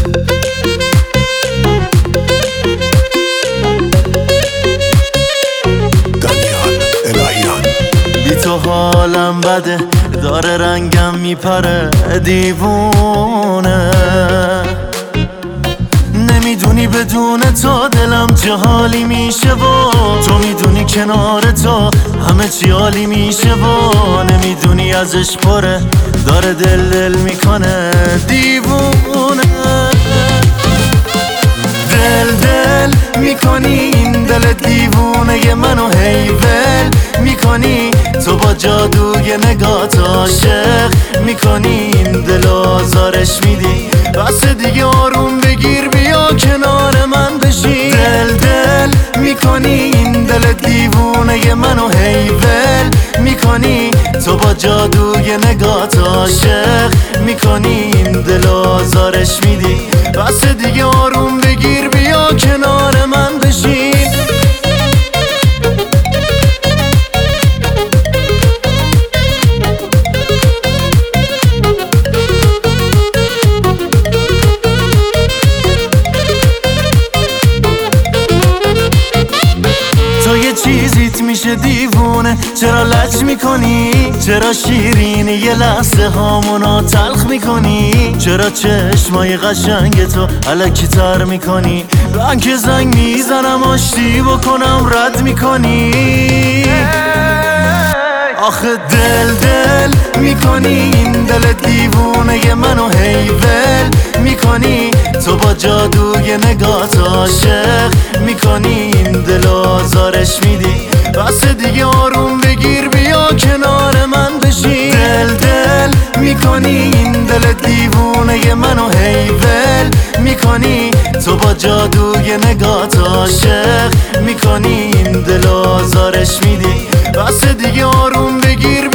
بی تو حالم بده، داره رنگم میپره دیوونه. نمیدونی بدون تو دلم چه حالی میشه و تو میدونی کنار تو همه چی عالی میشه و نمیدونی ازش پره، داره دل میکنه دیوونه. دل میکنی این دل دیوونه منو هیول میکنی، تو با جادوی نگات عاشق میکنی این دل آزارش میدی. بس دیگه آروم بگیر بیا کنار من بشی. دل میکنی این دل دیوونه منو هیول میکنی، تو با جادوی نگات عاشق میکنی این دل آزارش میدی. بس دیگه آروم بگیر بیا کنار من بشی. تو یه چیزیت میشه دیوونه، چرا لج میکنی؟ چرا شیرینی یه لحظه هامونو تلخ میکنی؟ چرا چشمای قشنگ تو الکی تر میکنی؟ من که زنگ میزنم آشتی بکنم رد میکنی. آخه دل میکنی این دل دیوونه منو هیول میکنی، تو با جادوی نگات عاشق میکنی این دل آزارش میدی. بس دیگه آروم بگیر بیا کنار من بشی. دل میکنی این دل دیوونه منو هیول میکنی، تو با جادوی نگات عاشق میکنی این دل آزارش میدی. بس دیگه آروم بگیر